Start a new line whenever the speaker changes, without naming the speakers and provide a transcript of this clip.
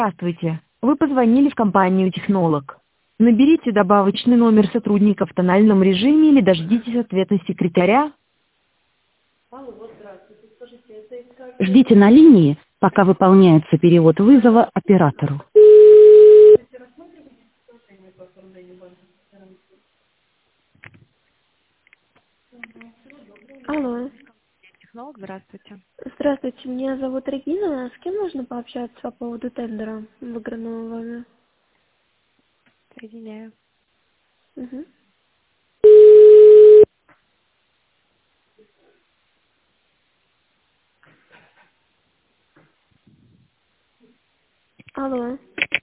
Здравствуйте. Вы позвонили в компанию «Технолог». Наберите добавочный номер сотрудника в тональном режиме или дождитесь ответа секретаря.
Ждите на линии, пока выполняется перевод вызова оператору.
Алло.
Технолог, здравствуйте.
Здравствуйте, меня зовут Регина. С кем можно пообщаться по поводу тендера, выигранного вами?
Соединяю.
Угу. Алло.